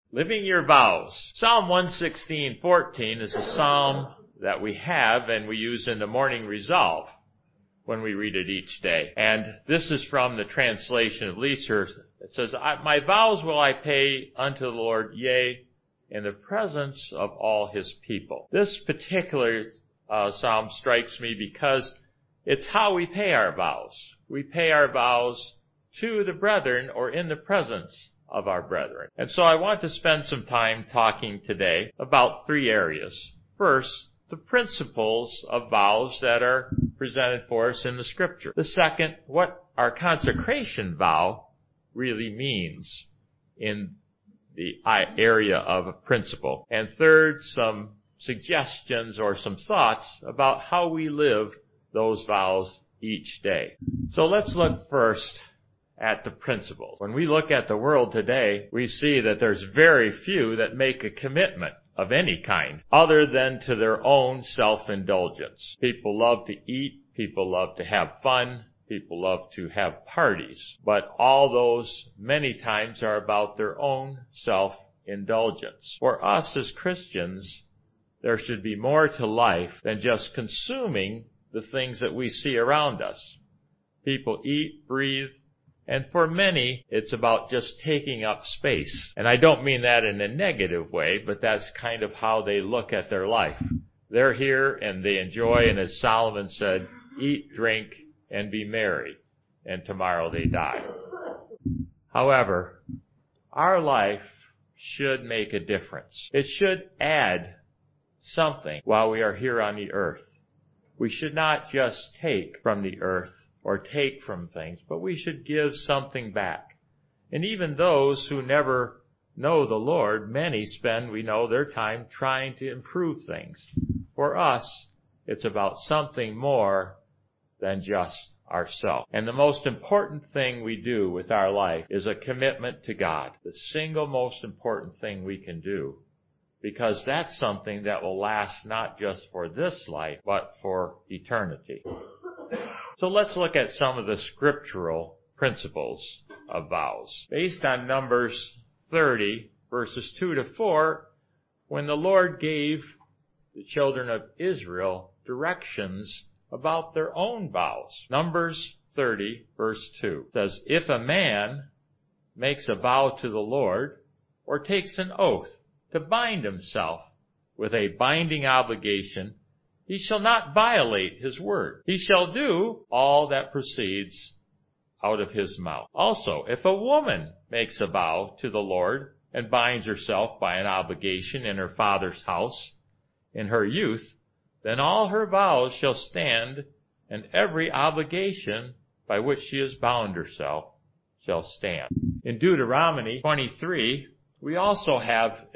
Living your vows. Psalm 116:14 is a psalm that we have and we use in the morning resolve when we read it each day. And this is from the translation of Leeser. It says, "My vows will I pay unto the Lord, yea, in the presence of all his people." This particular psalm strikes me because it's how we pay our vows. We pay our vows to the brethren or in the presence of our brethren. And so I want to spend some time talking today about three areas. First, the principles of vows that are presented for us in the Scripture. The second, what our consecration vow really means in the area of a principle. And third, some suggestions or some thoughts about how we live those vows each day. So let's look first at the principles. When we look at the world today, we see that there's very few that make a commitment of any kind other than to their own self-indulgence. People love to eat, people love to have fun, people love to have parties, but all those many times are about their own self-indulgence. For us as Christians, there should be more to life than just consuming the things that we see around us. People eat, breathe, and for many, it's about just taking up space. And I don't mean that in a negative way, but that's kind of how they look at their life. They're here and they enjoy, and as Solomon said, eat, drink, and be merry, and tomorrow they die. However, our life should make a difference. It should add something while we are here on the earth. We should not just take from the earth or take from things, but we should give something back. And even those who never know the Lord, many spend, we know, their time trying to improve things. For us, it's about something more than just ourselves. And the most important thing we do with our life is a commitment to God, the single most important thing we can do, because that's something that will last not just for this life, but for eternity. So let's look at some of the scriptural principles of vows. Based on Numbers 30, verses 2 to 4, when the Lord gave the children of Israel directions about their own vows. Numbers 30, verse 2 says, "If a man makes a vow to the Lord, or takes an oath to bind himself with a binding obligation, he shall not violate his word. He shall do all that proceeds out of his mouth. Also, if a woman makes a vow to the Lord and binds herself by an obligation in her father's house in her youth, then all her vows shall stand, and every obligation by which she has bound herself shall stand." In Deuteronomy 23, we also have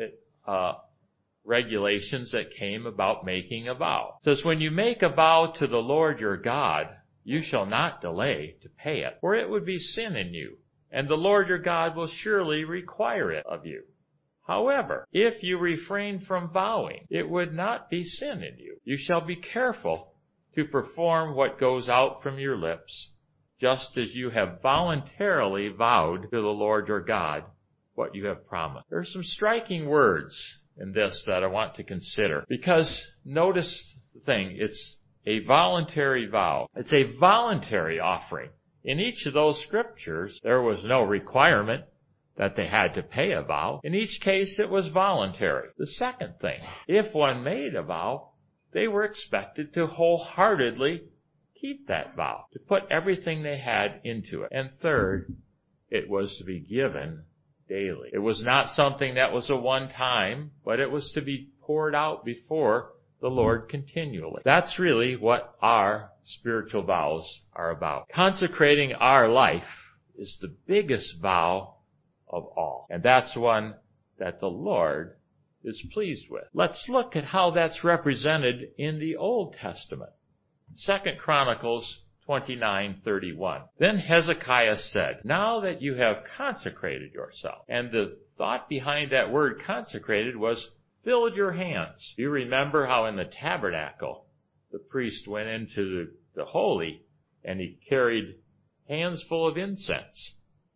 regulations that came about making a vow. It says, "When you make a vow to the Lord your God, you shall not delay to pay it, for it would be sin in you, and the Lord your God will surely require it of you. However, if you refrain from vowing, it would not be sin in you. You shall be careful to perform what goes out from your lips, just as you have voluntarily vowed to the Lord your God what you have promised." There are some striking words in this that I want to consider, because notice the thing, it's a voluntary vow. It's a voluntary offering. In each of those scriptures, there was no requirement that they had to pay a vow. In each case, it was voluntary. The second thing, if one made a vow, they were expected to wholeheartedly keep that vow, to put everything they had into it. And third, it was to be given daily. It was not something that was a one-time, but it was to be poured out before the Lord continually. That's really what our spiritual vows are about. Consecrating our life is the biggest vow of all. And that's one that the Lord is pleased with. Let's look at how that's represented in the Old Testament. 2 Chronicles 29:31. "Then Hezekiah said, 'Now that you have consecrated yourself,'" and the thought behind that word consecrated was filled your hands. You remember how in the tabernacle, the priest went into the holy and he carried hands full of incense.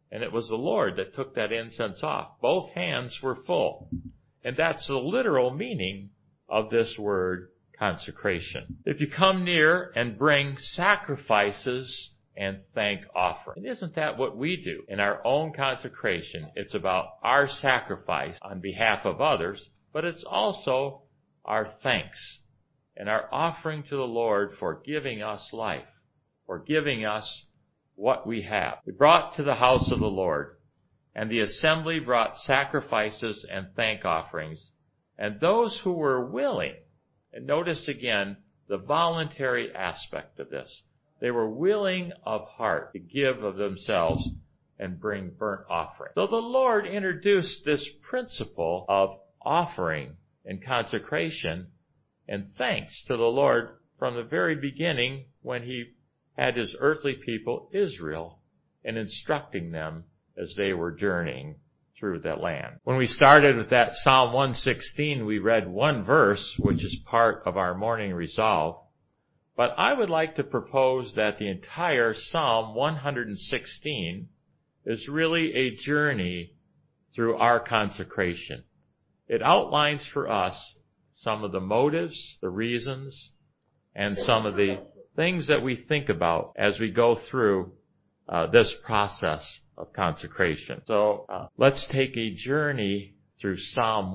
And it was the Lord that took that incense off. Both hands were full. And that's the literal meaning of this word consecration. If you come near and bring sacrifices and thank offering. And isn't that what we do in our own consecration? It's about our sacrifice on behalf of others, but it's also our thanks and our offering to the Lord for giving us life, for giving us what we have. We brought to the house of the Lord, and the assembly brought sacrifices and thank offerings, and those who were willing, and notice again the voluntary aspect of this, they were willing of heart to give of themselves and bring burnt offering. So the Lord introduced this principle of offering and consecration and thanks to the Lord from the very beginning when he had his earthly people, Israel, and instructing them as they were journeying through that land. When we started with that Psalm 116, we read one verse, which is part of our morning resolve. But I would like to propose that the entire Psalm 116 is really a journey through our consecration. It outlines for us some of the motives, the reasons, and some of the things that we think about as we go through this process of consecration. So let's take a journey through Psalm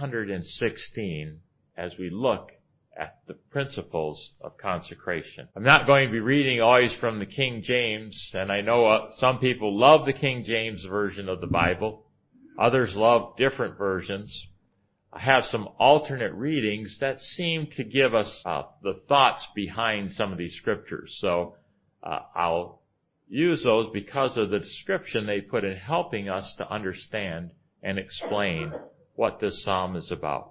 116 as we look at the principles of consecration. I'm not going to be reading always from the King James, and I know some people love the King James version of the Bible. Others love different versions. I have some alternate readings that seem to give us the thoughts behind some of these scriptures. So I'll use those because of the description they put in helping us to understand and explain what this psalm is about.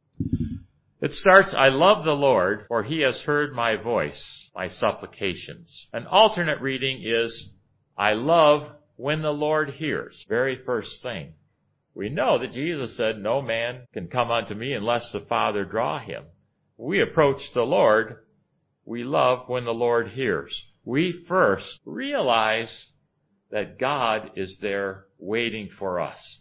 It starts, I love the Lord, for he has heard my voice, my supplications. An alternate reading is, I love when the Lord hears. Very first thing. We know that Jesus said, no man can come unto me unless the Father draw him. We approach the Lord, we love when the Lord hears. We first realize that God is there waiting for us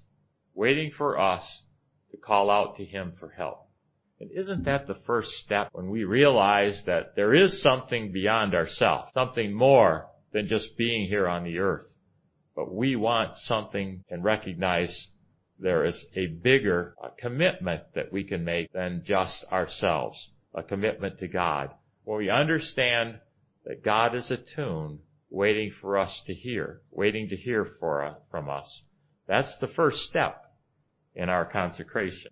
to call out to him for help. And isn't that the first step when we realize that there is something beyond ourselves, something more than just being here on the earth, but we want something and recognize there is a bigger commitment that we can make than just ourselves, a commitment to God. When we understand that God is attuned, waiting for us to hear, waiting to hear from us, that's the first step in our consecration.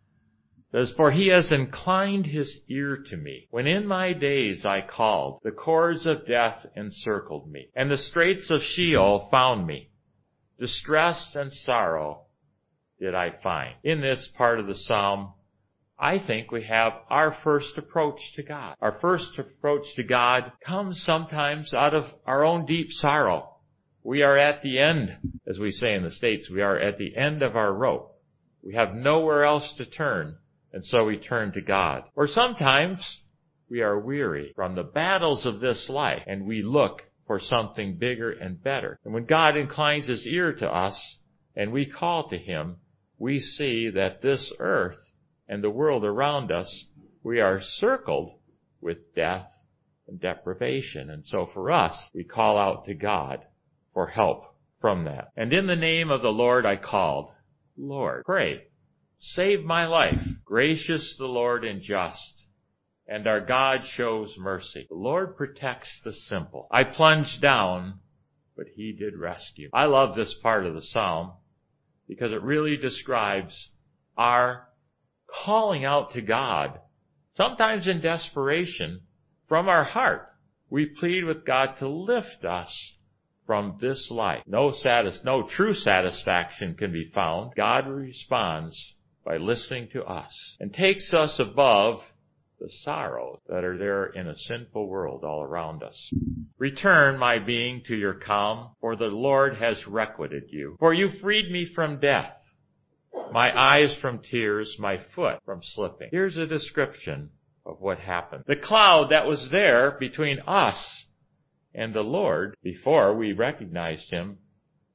It says, for he has inclined his ear to me. When in my days I called, the cords of death encircled me, and the straits of Sheol found me. Distress and sorrow did I find. In this part of the psalm, I think we have our first approach to God. Our first approach to God comes sometimes out of our own deep sorrow. We are at the end, as we say in the States, we are at the end of our rope. We have nowhere else to turn. And so we turn to God. Or sometimes we are weary from the battles of this life and we look for something bigger and better. And when God inclines his ear to us and we call to him, we see that this earth and the world around us, we are circled with death and deprivation. And so for us, we call out to God for help from that. And in the name of the Lord I called. Lord, pray. Save my life. Gracious the Lord and just, and our God shows mercy. The Lord protects the simple. I plunged down, but he did rescue. I love this part of the psalm because it really describes our calling out to God, sometimes in desperation, from our heart. We plead with God to lift us from this life. No true satisfaction can be found. God responds by listening to us and takes us above the sorrows that are there in a sinful world all around us. Return, my being, to your calm, for the Lord has requited you. For you freed me from death, my eyes from tears, my foot from slipping. Here's a description of what happened. The cloud that was there between us and the Lord before we recognized him,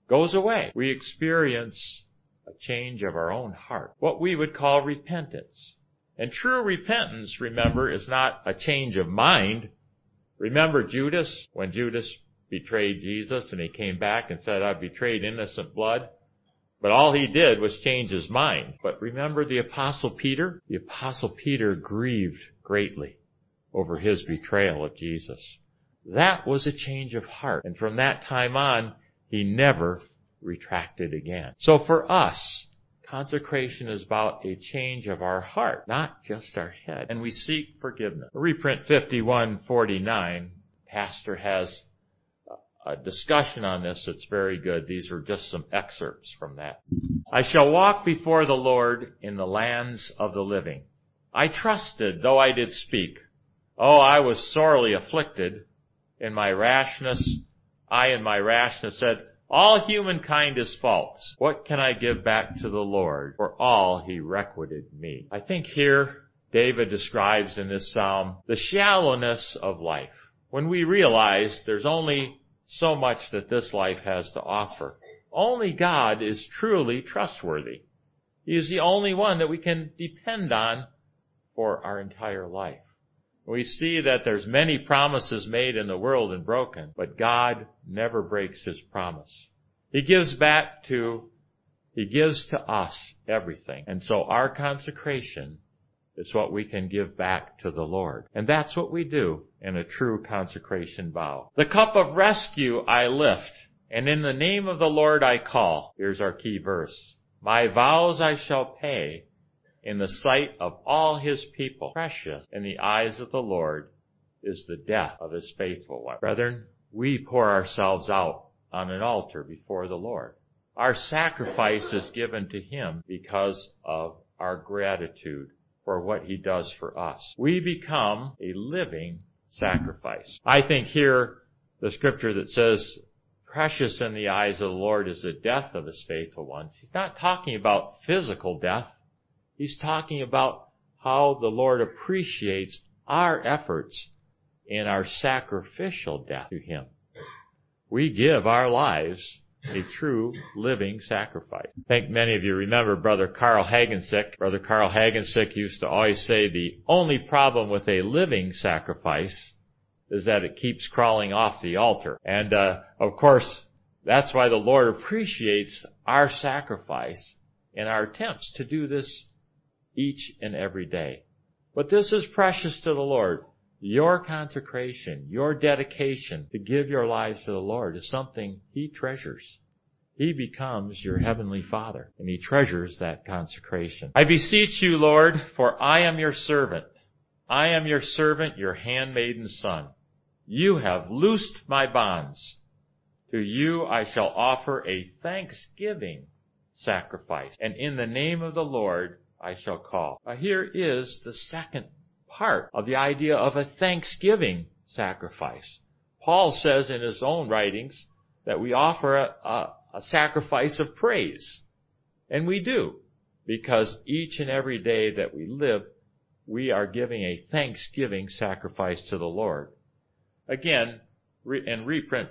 goes away. We experience a change of our own heart, what we would call repentance. And true repentance, remember, is not a change of mind. Remember Judas, when Judas betrayed Jesus and he came back and said, "I've betrayed innocent blood." But all he did was change his mind. But remember the Apostle Peter? The Apostle Peter grieved greatly over his betrayal of Jesus. That was a change of heart. And from that time on, he never retracted again. So for us, consecration is about a change of our heart, not just our head. And we seek forgiveness. Reprint 5149, pastor has a discussion on this that's very good. These are just some excerpts from that. "I shall walk before the Lord in the lands of the living. I trusted, though I did speak. Oh, I was sorely afflicted. In my rashness said, all humankind is false. What can I give back to the Lord for all he requited me?" I think here David describes in this psalm the shallowness of life. When we realize there's only so much that this life has to offer. Only God is truly trustworthy. He is the only one that we can depend on for our entire life. We see that there's many promises made in the world and broken, but God never breaks his promise. He gives to us everything. And so our consecration is what we can give back to the Lord. And that's what we do in a true consecration vow. "The cup of rescue I lift, and in the name of the Lord I call." Here's our key verse. "My vows I shall pay in the sight of all his people. Precious in the eyes of the Lord is the death of his faithful one." Brethren, we pour ourselves out on an altar before the Lord. Our sacrifice is given to him because of our gratitude for what he does for us. We become a living sacrifice. I think here the scripture that says, "Precious in the eyes of the Lord is the death of his faithful ones." He's not talking about physical death. He's talking about how the Lord appreciates our efforts in our sacrificial death to him. We give our lives a true living sacrifice. I think many of you remember Brother Carl Hagensick. Brother Carl Hagensick used to always say the only problem with a living sacrifice is that it keeps crawling off the altar. And of course, that's why the Lord appreciates our sacrifice and our attempts to do this each and every day. But this is precious to the Lord. Your consecration, your dedication to give your lives to the Lord is something he treasures. He becomes your heavenly Father, and he treasures that consecration. "I beseech you, Lord, for I am your servant. I am your servant, your handmaiden son. You have loosed my bonds. To you I shall offer a thanksgiving sacrifice, and in the name of the Lord I shall call." Now here is the second part of the idea of a thanksgiving sacrifice. Paul says in his own writings that we offer a sacrifice of praise. And we do, because each and every day that we live, we are giving a thanksgiving sacrifice to the Lord. Again, in reprint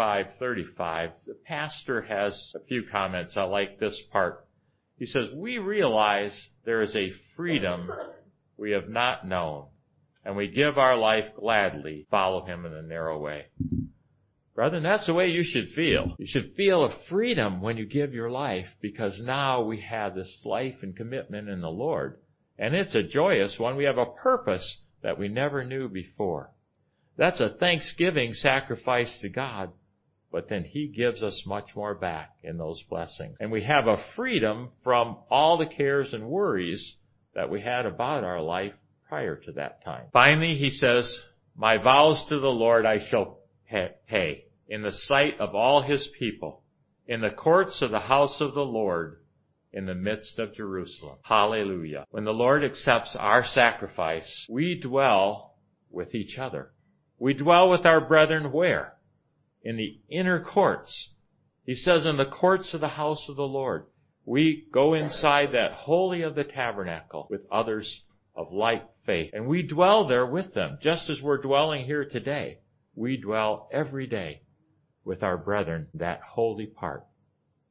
4535, the pastor has a few comments. I like this part. He says, "We realize there is a freedom we have not known, and we give our life gladly, follow him in the narrow way." Brethren, that's the way you should feel. You should feel a freedom when you give your life, because now we have this life and commitment in the Lord. And it's a joyous one. We have a purpose that we never knew before. That's a thanksgiving sacrifice to God, but then he gives us much more back in those blessings. And we have a freedom from all the cares and worries that we had about our life prior to that time. Finally, he says, "My vows to the Lord I shall pay in the sight of all his people, in the courts of the house of the Lord, in the midst of Jerusalem." Hallelujah. When the Lord accepts our sacrifice, we dwell with each other. We dwell with our brethren where? In the inner courts. He says in the courts of the house of the Lord. We go inside that holy of the tabernacle with others of like faith. And we dwell there with them, just as we're dwelling here today. We dwell every day with our brethren, that holy part.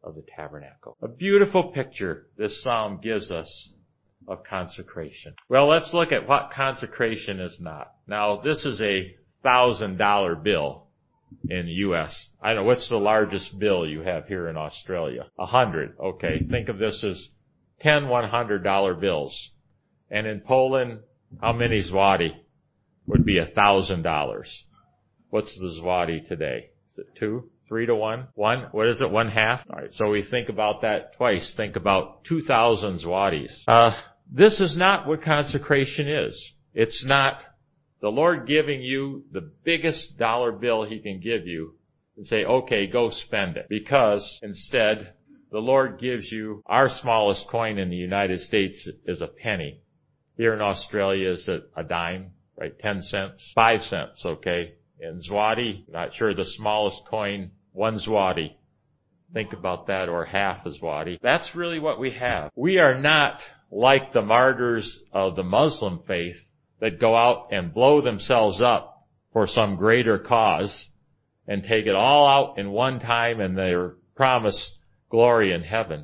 of the tabernacle. A beautiful picture this psalm gives us of consecration. Well, let's look at what consecration is not. Now, this is a $1,000 bill in the U.S. I don't know, what's the largest bill you have here in Australia? 100. Okay, think of this as 10 $100 bills. And in Poland, how many zloty would be $1,000? What's the zloty today? Is it 2? 3 to 1? 1? What is it? 1/2? All right. So we think about that twice. Think about 2,000 zlotys. This is not what consecration is. It's not the Lord giving you the biggest dollar bill He can give you and say, okay, go spend it. Because instead, the Lord gives you, our smallest coin in the United States is a penny. Here in Australia is a dime, right? 10 cents, 5 cents, okay? In zloty, not sure the smallest coin, 1 zloty. Think about that, or half a zloty. That's really what we have. We are not like the martyrs of the Muslim faith that go out and blow themselves up for some greater cause and take it all out in one time and they're promised glory in heaven.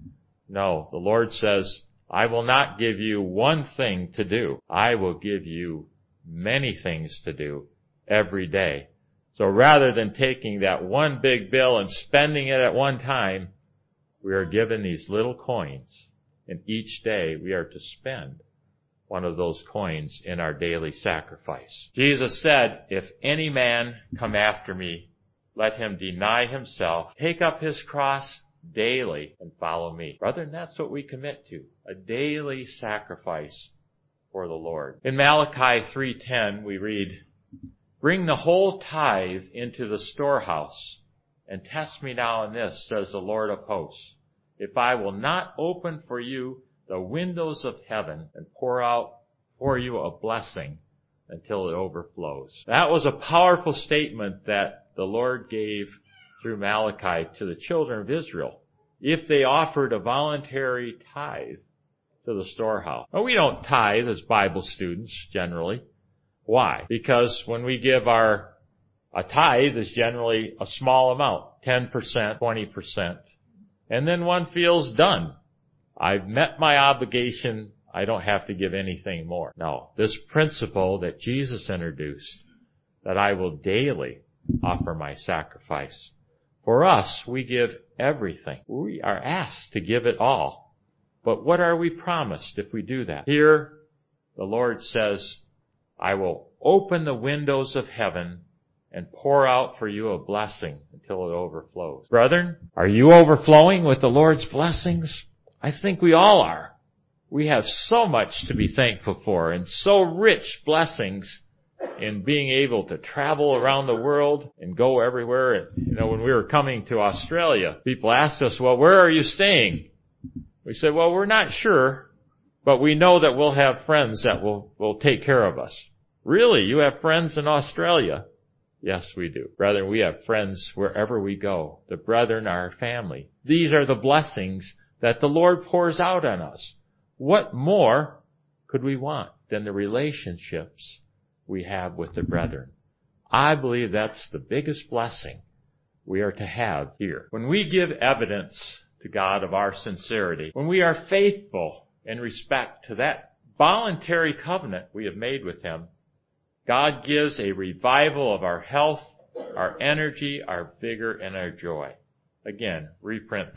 No, the Lord says, I will not give you one thing to do. I will give you many things to do every day. So rather than taking that one big bill and spending it at one time, we are given these little coins. And each day we are to spend one of those coins in our daily sacrifice. Jesus said, if any man come after me, let him deny himself, take up his cross daily and follow me. Brethren, that's what we commit to, a daily sacrifice for the Lord. In Malachi 3:10 we read, bring the whole tithe into the storehouse and test me now in this, says the Lord of hosts, if I will not open for you the windows of heaven and pour out for you a blessing until it overflows. That was a powerful statement that the Lord gave through Malachi to the children of Israel, if they offered a voluntary tithe to the storehouse. Now, we don't tithe as Bible students generally. Why? Because when we give a tithe is generally a small amount, 10%, 20%, and then one feels done. I've met my obligation. I don't have to give anything more. No, this principle that Jesus introduced, that I will daily offer my sacrifice. For us, we give everything. We are asked to give it all. But what are we promised if we do that? Here, the Lord says, I will open the windows of heaven and pour out for you a blessing until it overflows. Brethren, are you overflowing with the Lord's blessings? I think we all are. We have so much to be thankful for and so rich blessings in being able to travel around the world and go everywhere. And, when we were coming to Australia, people asked us, well, where are you staying? We said, well, we're not sure, but we know that we'll have friends that will take care of us. Really? You have friends in Australia? Yes, we do. Brethren, we have friends wherever we go. The brethren are our family. These are the blessings that the Lord pours out on us. What more could we want than the relationships we have with the brethren? I believe that's the biggest blessing we are to have here. When we give evidence to God of our sincerity, when we are faithful in respect to that voluntary covenant we have made with Him, God gives a revival of our health, our energy, our vigor, and our joy. Again, reprint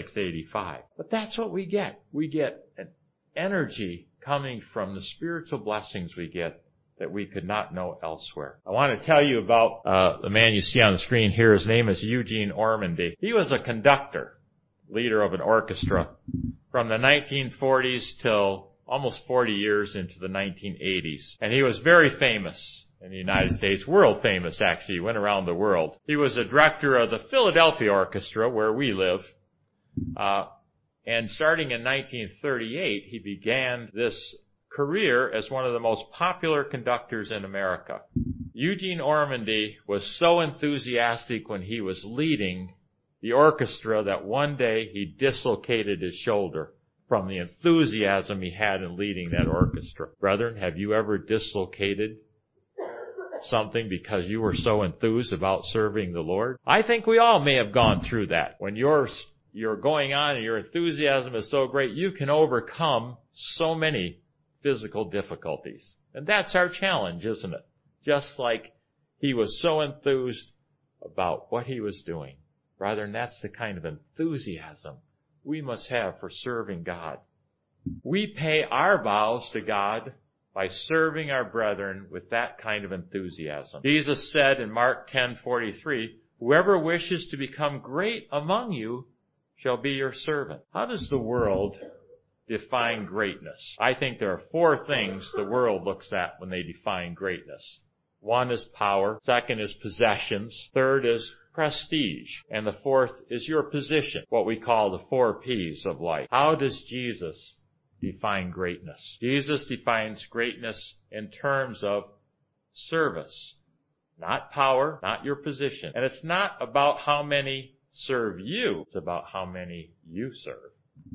3685. But that's what we get. We get an energy coming from the spiritual blessings we get that we could not know elsewhere. I want to tell you about the man you see on the screen here. His name is Eugene Ormandy. He was a conductor, leader of an orchestra from the 1940s till almost 40 years into the 1980s. And he was very famous in the United States, world famous actually, he went around the world. He was a director of the Philadelphia Orchestra, where we live. And starting in 1938, he began this career as one of the most popular conductors in America. Eugene Ormandy was so enthusiastic when he was leading the orchestra that one day he dislocated his shoulder from the enthusiasm he had in leading that orchestra. Brethren, have you ever dislocated something because you were so enthused about serving the Lord? I think we all may have gone through that. When your you're going on and your enthusiasm is so great, you can overcome so many physical difficulties. And that's our challenge, isn't it? Just like he was so enthused about what he was doing. Brethren, that's the kind of enthusiasm we must have for serving God. We pay our vows to God by serving our brethren with that kind of enthusiasm. Jesus said in Mark 10:43, "Whoever wishes to become great among you shall be your servant." How does the world define greatness? I think there are 4 things the world looks at when they define greatness. 1 is power. 2nd is possessions. 3rd is prestige. And the 4th is your position, what we call the 4 P's of life. How does Jesus define greatness? Jesus defines greatness in terms of service, not power, not your position. And it's not about how many serve you, it's about how many you serve.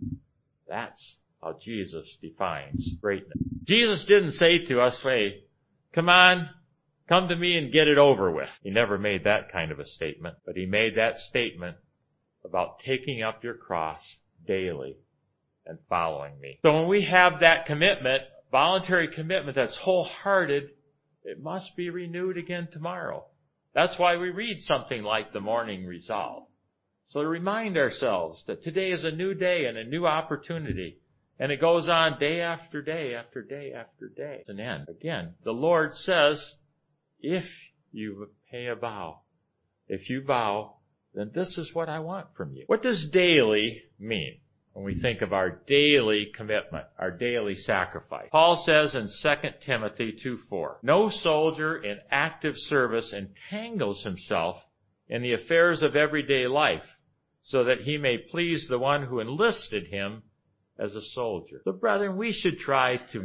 That's how Jesus defines greatness. Jesus didn't say to us, "Hey, come on, come to me and get it over with." He never made that kind of a statement, but he made that statement about taking up your cross daily and following me. So when we have that commitment, voluntary commitment that's wholehearted, it must be renewed again tomorrow. That's why we read something like the morning resolve. So to remind ourselves that today is a new day and a new opportunity. And it goes on day after day after day after day. It's an end. Again, the Lord says, if you pay a vow, if you vow, then this is what I want from you. What does daily mean when we think of our daily commitment, our daily sacrifice? Paul says in 2 Timothy 2:4, "No soldier in active service entangles himself in the affairs of everyday life, so that he may please the one who enlisted him as a soldier." So brethren, we should try to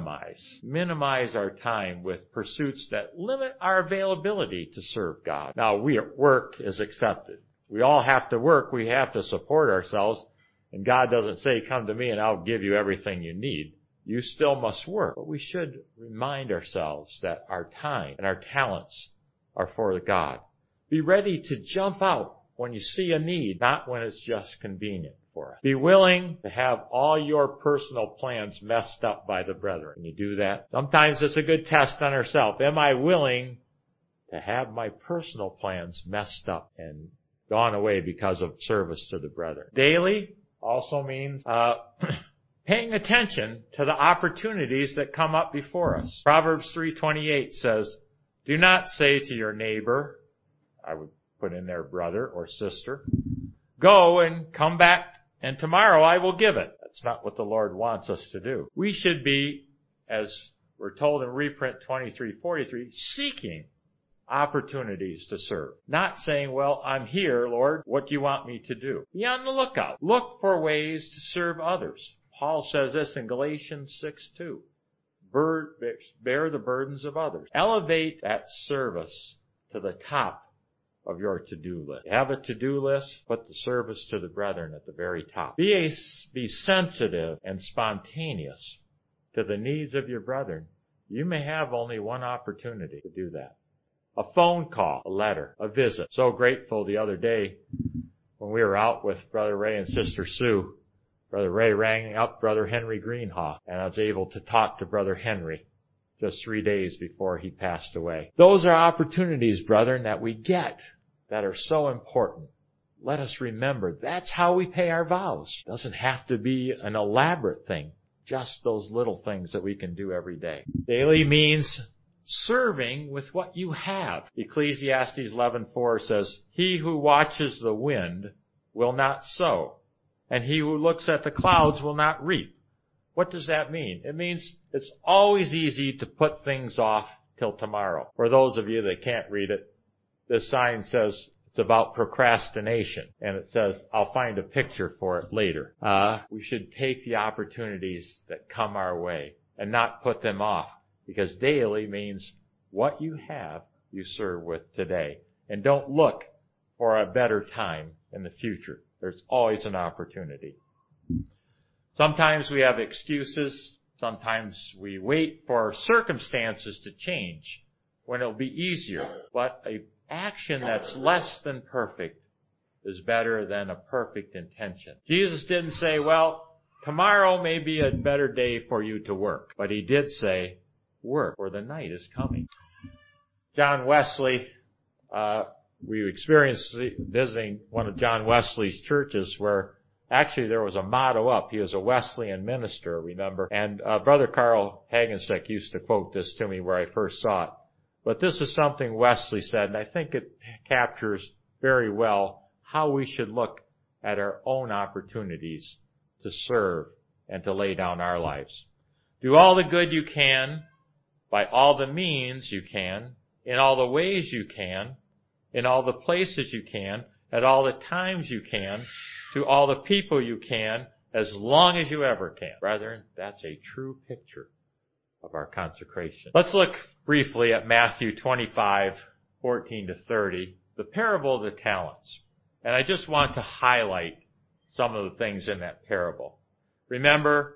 minimize our time with pursuits that limit our availability to serve God. Now, work is accepted. We all have to work. We have to support ourselves. And God doesn't say, "Come to me and I'll give you everything you need." You still must work. But we should remind ourselves that our time and our talents are for God. Be ready to jump out when you see a need, not when it's just convenient for us. Be willing to have all your personal plans messed up by the brethren. Can you do that? Sometimes it's a good test on ourselves. Am I willing to have my personal plans messed up and gone away because of service to the brethren? Daily also means paying attention to the opportunities that come up before us. Proverbs 3:28 says, "Do not say to your neighbor," I would put in there brother or sister, "Go and come back, and tomorrow I will give it." That's not what the Lord wants us to do. We should be, as we're told in reprint 23:43, seeking opportunities to serve. Not saying, "Well, I'm here, Lord. What do you want me to do?" Be on the lookout. Look for ways to serve others. Paul says this in Galatians 6:2. Bear the burdens of others. Elevate that service to the top of your to-do list. Have a to-do list, put the service to the brethren at the very top. Be sensitive and spontaneous to the needs of your brethren. You may have only one opportunity to do that. A phone call, a letter, a visit. So grateful the other day when we were out with Brother Ray and Sister Sue. Brother Ray rang up Brother Henry Greenhaw, and I was able to talk to Brother Henry just 3 days before he passed away. Those are opportunities, brethren, that we get that are so important. Let us remember, that's how we pay our vows. It doesn't have to be an elaborate thing, just those little things that we can do every day. Daily means serving with what you have. Ecclesiastes 11:4 says, "He who watches the wind will not sow, and he who looks at the clouds will not reap." What does that mean? It means it's always easy to put things off till tomorrow. For those of you that can't read it, this sign says it's about procrastination, and it says, "I'll find a picture for it later." We should take the opportunities that come our way and not put them off, because daily means what you have, you serve with today. And don't look for a better time in the future. There's always an opportunity. Sometimes we have excuses. Sometimes we wait for circumstances to change when it'll be easier. But an action that's less than perfect is better than a perfect intention. Jesus didn't say, well, tomorrow may be a better day for you to work. But he did say, work, for the night is coming. John Wesley, we experienced visiting one of John Wesley's churches where actually there was a motto up. He was a Wesleyan minister, remember? And Brother Carl Hagenstick used to quote this to me where I first saw it. But this is something Wesley said, and I think it captures very well how we should look at our own opportunities to serve and to lay down our lives. Do all the good you can, by all the means you can, in all the ways you can, in all the places you can, at all the times you can, to all the people you can, as long as you ever can. Brethren, that's a true picture of our consecration. Let's look briefly at Matthew 25:14-30, the parable of the talents. And I just want to highlight some of the things in that parable. Remember,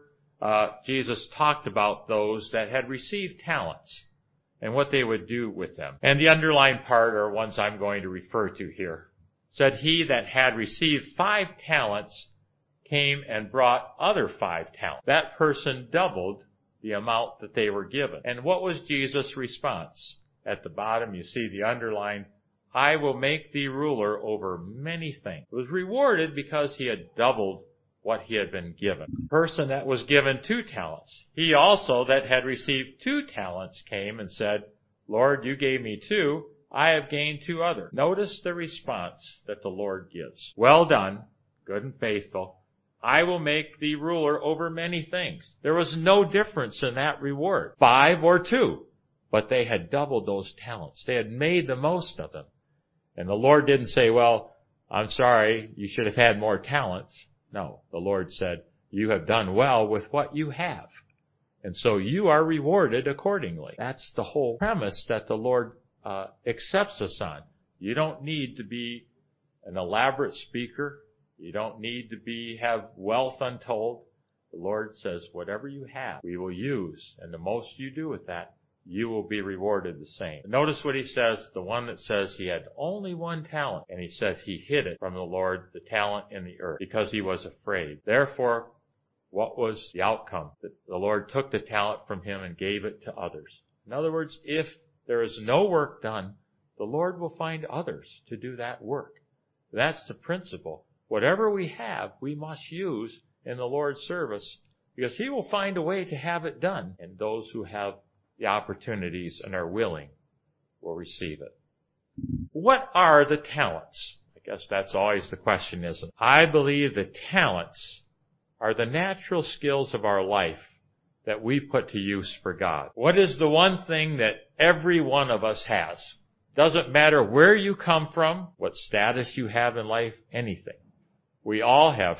Jesus talked about those that had received talents and what they would do with them. And the underlined part are ones I'm going to refer to here. Said he that had received 5 talents came and brought other 5 talents. That person doubled the amount that they were given. And what was Jesus' response? At the bottom you see the underline, I will make thee ruler over many things. He was rewarded because he had doubled what he had been given. The person that was given 2 talents, he also that had received 2 talents came and said, Lord, you gave me 2, I have gained 2 others. Notice the response that the Lord gives. Well done, good and faithful. I will make thee ruler over many things. There was no difference in that reward, 5 or 2. But they had doubled those talents. They had made the most of them. And the Lord didn't say, well, I'm sorry, you should have had more talents. No, the Lord said, you have done well with what you have. And so you are rewarded accordingly. That's the whole premise that the Lord accepts us on. You don't need to be an elaborate speaker. You don't need to have wealth untold. The Lord says, whatever you have, we will use. And the most you do with that, you will be rewarded the same. Notice what he says, the one that says he had only 1 talent. And he says he hid it from the Lord, the talent in the earth, because he was afraid. Therefore, what was the outcome? That the Lord took the talent from him and gave it to others. In other words, if there is no work done, the Lord will find others to do that work. That's the principle. Whatever we have, we must use in the Lord's service, because he will find a way to have it done. And those who have the opportunities and are willing will receive it. What are the talents? I guess that's always the question, isn't it? I believe the talents are the natural skills of our life that we put to use for God. What is the one thing that every one of us has? Doesn't matter where you come from, what status you have in life, anything. We all have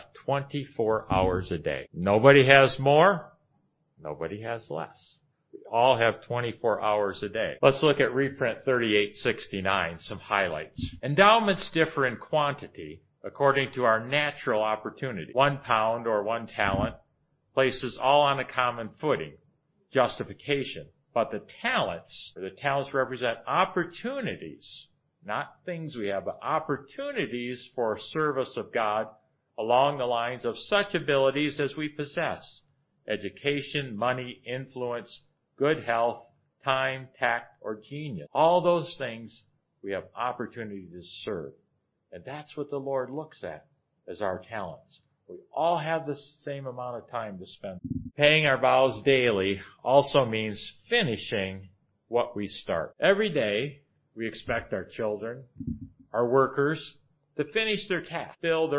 24 hours a day. Nobody has more. Nobody has less. We all have 24 hours a day. Let's look at reprint 3869, some highlights. Endowments differ in quantity according to our natural opportunity. 1 pound or 1 talent places all on a common footing, justification. But the talents represent opportunities, not things we have, but opportunities for service of God along the lines of such abilities as we possess. Education, money, influence, good health, time, tact, or genius. All those things we have opportunity to serve. And that's what the Lord looks at as our talents. We all have the same amount of time to spend. Paying our vows daily also means finishing what we start. Every day, we expect our children, our workers, to finish their task,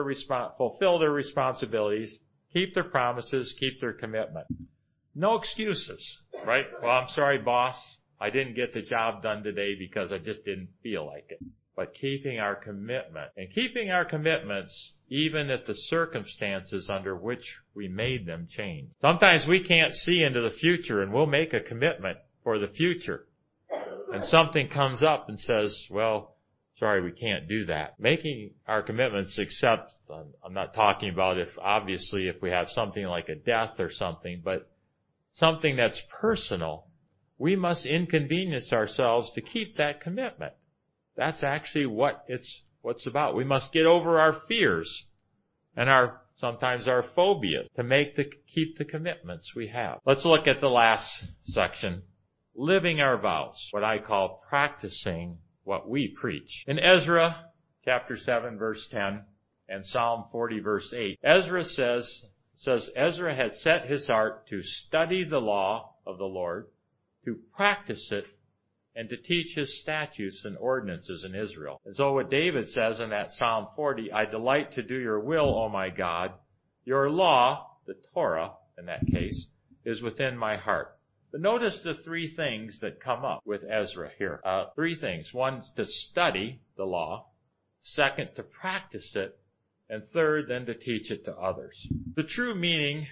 fulfill their responsibilities, keep their promises, keep their commitment. No excuses, right? Well, I'm sorry, boss. I didn't get the job done today because I just didn't feel like it. But keeping our commitment, and keeping our commitments even if the circumstances under which we made them change. Sometimes we can't see into the future, and we'll make a commitment for the future. And something comes up and says, well, sorry, we can't do that. Making our commitments, except, I'm not talking about if we have something like a death or something, but something that's personal, we must inconvenience ourselves to keep that commitment. That's actually what what's about. We must get over our fears and sometimes our phobias to keep the commitments we have. Let's look at the last section. Living our vows, what I call practicing what we preach. In Ezra chapter 7 verse 10 and Psalm 40 verse 8, Ezra says Ezra had set his heart to study the law of the Lord, to practice it, and to teach his statutes and ordinances in Israel. And so what David says in that Psalm 40, I delight to do your will, O my God. Your law, the Torah in that case, is within my heart. But notice the three things that come up with Ezra here. Three things. One, to study the law. Second, to practice it. And third, then to teach it to others. The true meaning,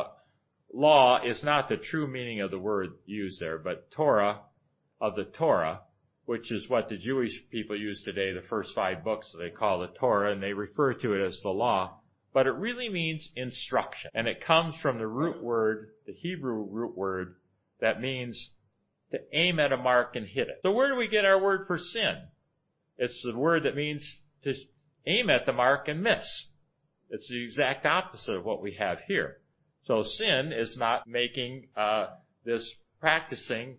law is not the true meaning of the word used there, but Torah, of the Torah, which is what the Jewish people use today, the first 5 books they call the Torah, and they refer to it as the law. But it really means instruction. And it comes from the root word, the Hebrew root word, that means to aim at a mark and hit it. So where do we get our word for sin? It's the word that means to aim at the mark and miss. It's the exact opposite of what we have here. So sin is not making this practicing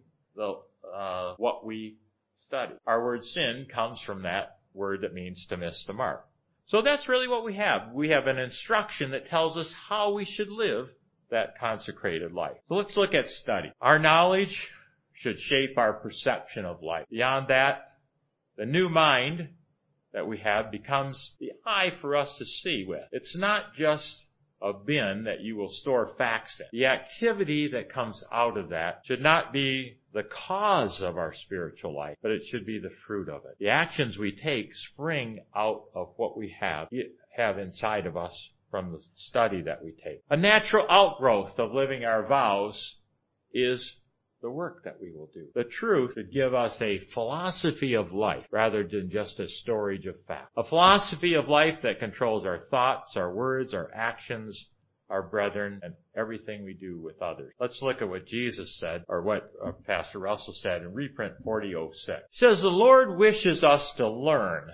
what we study. Our word sin comes from that word that means to miss the mark. So that's really what we have. We have an instruction that tells us how we should live that consecrated life. So let's look at study. Our knowledge should shape our perception of life. Beyond that, the new mind that we have becomes the eye for us to see with. It's not just a bin that you will store facts in. The activity that comes out of that should not be the cause of our spiritual life, but it should be the fruit of it. The actions we take spring out of what we have inside of us from the study that we take. A natural outgrowth of living our vows is the work that we will do. The truth should give us a philosophy of life rather than just a storage of facts. A philosophy of life that controls our thoughts, our words, our actions, our brethren, and everything we do with others. Let's look at what Jesus said, or what Pastor Russell said in reprint 4006. It says, the Lord wishes us to learn,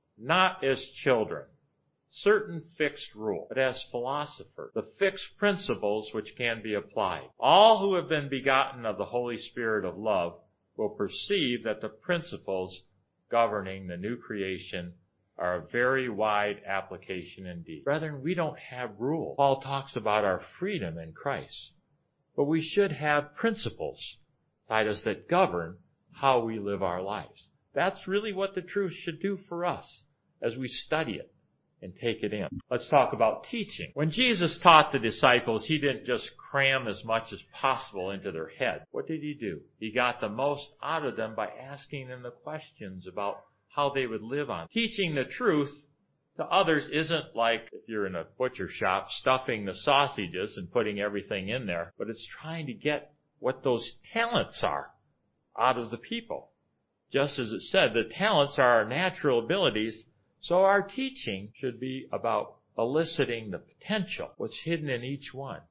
not as children, certain fixed rules, but as philosophers, the fixed principles which can be applied. All who have been begotten of the Holy Spirit of love will perceive that the principles governing the new creation are a very wide application indeed. Brethren, we don't have rules. Paul talks about our freedom in Christ, but we should have principles, Titus, that govern how we live our lives. That's really what the truth should do for us as we study it and take it in. Let's talk about teaching. When Jesus taught the disciples, he didn't just cram as much as possible into their head. What did he do? He got the most out of them by asking them the questions about how they would live on. Teaching the truth to others isn't like, if you're in a butcher shop, stuffing the sausages and putting everything in there, but it's trying to get what those talents are out of the people. Just as it said, the talents are our natural abilities. So our teaching should be about eliciting the potential, what's hidden in each one,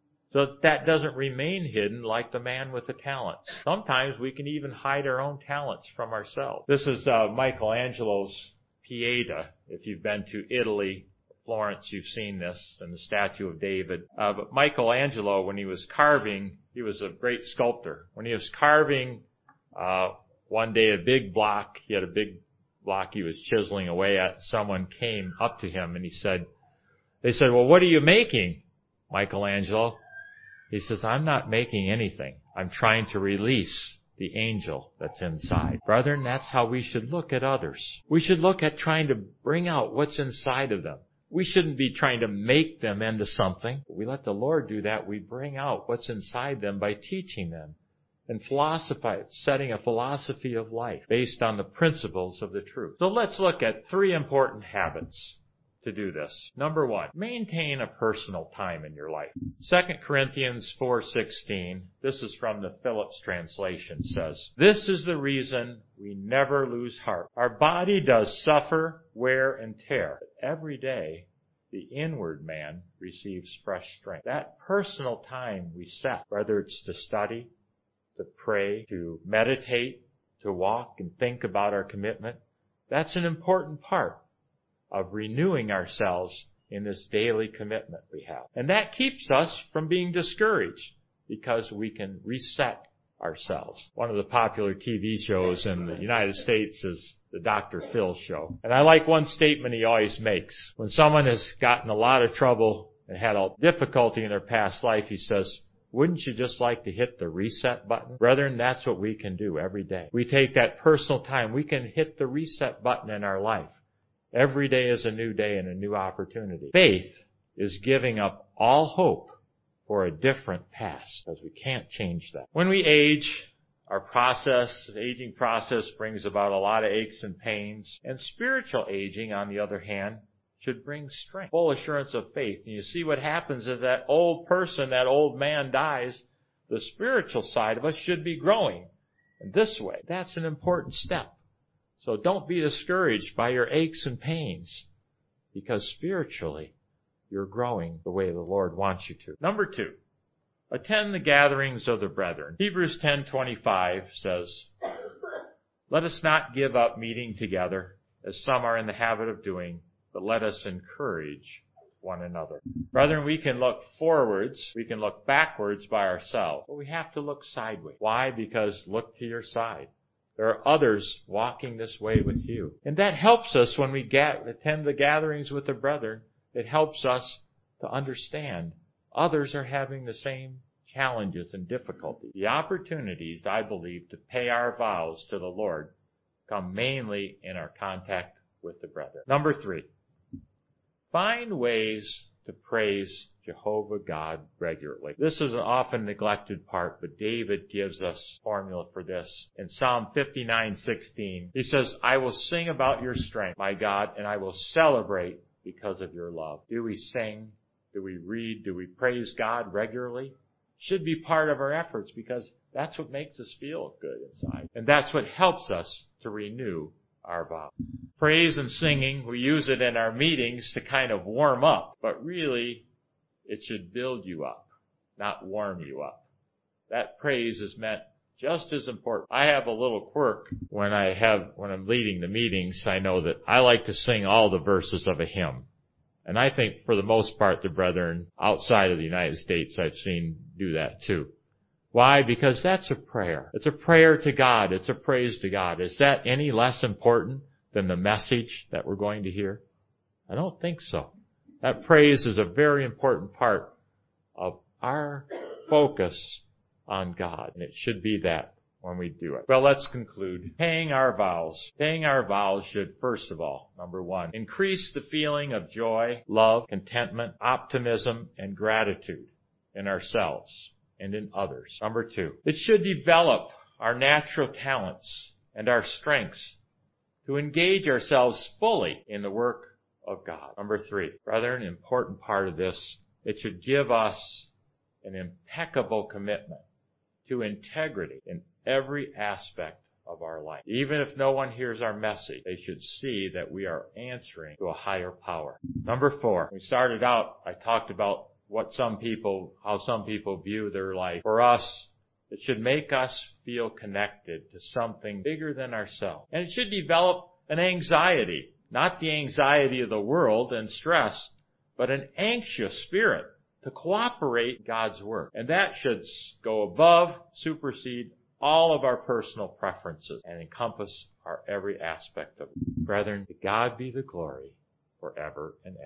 so that doesn't remain hidden like the man with the talents. Sometimes we can even hide our own talents from ourselves. This is Michelangelo's Pieta. If you've been to Italy, Florence, you've seen this, and the statue of David. But Michelangelo, when he was carving, he was a great sculptor. When he was carving, one day a big block, he had a big block he was chiseling away at, someone came up to him and they said, well, what are you making, Michelangelo? He says, I'm not making anything. I'm trying to release the angel that's inside. Brethren, that's how we should look at others. We should look at trying to bring out what's inside of them. We shouldn't be trying to make them into something. We let the Lord do that. We bring out what's inside them by teaching them and setting a philosophy of life based on the principles of the truth. So let's look at 3 important habits to do this. Number 1, maintain a personal time in your life. 2 Corinthians 4:16, this is from the Phillips translation, says, this is the reason we never lose heart. Our body does suffer, wear, and tear, but every day the inward man receives fresh strength. That personal time we set, whether it's to study, to pray, to meditate, to walk and think about our commitment, That's an important part of renewing ourselves in this daily commitment we have. And that keeps us from being discouraged because we can reset ourselves. One of the popular TV shows in the United States is the Dr. Phil show. And I like one statement he always makes. When someone has gotten a lot of trouble and had a difficulty in their past life, he says, wouldn't you just like to hit the reset button? Brethren, that's what we can do every day. We take that personal time. We can hit the reset button in our life. Every day is a new day and a new opportunity. Faith is giving up all hope for a different past, because we can't change that. When we age, our aging process brings about a lot of aches and pains. And spiritual aging, on the other hand, should bring strength, full assurance of faith. And you see what happens is that old person, that old man dies, the spiritual side of us should be growing. And this way, that's an important step. So don't be discouraged by your aches and pains, because spiritually, you're growing the way the Lord wants you to. Number 2, attend the gatherings of the brethren. Hebrews 10:25 says, let us not give up meeting together, as some are in the habit of doing, but let us encourage one another. Brethren, we can look forwards, we can look backwards by ourselves, but we have to look sideways. Why? Because look to your side. There are others walking this way with you. And that helps us when we attend the gatherings with the brethren. It helps us to understand others are having the same challenges and difficulties. The opportunities, I believe, to pay our vows to the Lord come mainly in our contact with the brethren. Number 3, find ways to praise Jehovah God regularly. This is an often neglected part, but David gives us formula for this. In Psalm 59:16, he says, I will sing about your strength, my God, and I will celebrate because of your love. Do we sing? Do we read? Do we praise God regularly? Should be part of our efforts, because that's what makes us feel good inside. And that's what helps us to renew our vow. Praise and singing, we use it in our meetings to kind of warm up, but really it should build you up, not warm you up. That praise is meant just as important. I have a little quirk when I'm leading the meetings. I know that I like to sing all the verses of a hymn. And I think for the most part the brethren outside of the United States I've seen do that too. Why? Because that's a prayer. It's a prayer to God. It's a praise to God. Is that any less important than the message that we're going to hear? I don't think so. That praise is a very important part of our focus on God, and it should be that when we do it. Well, let's conclude. Paying our vows. Paying our vows should, first of all, number 1, increase the feeling of joy, love, contentment, optimism, and gratitude in ourselves and in others. Number 2, it should develop our natural talents and our strengths to engage ourselves fully in the work of God. Number 3, brethren, an important part of this, it should give us an impeccable commitment to integrity in every aspect of our life. Even if no one hears our message, they should see that we are answering to a higher power. Number 4, we started out, I talked about how some people view their life. For us, it should make us feel connected to something bigger than ourselves. And it should develop an anxiety, not the anxiety of the world and stress, but an anxious spirit to cooperate in God's work. And that should go above, supersede all of our personal preferences and encompass our every aspect of it. Brethren, to God be the glory forever and ever.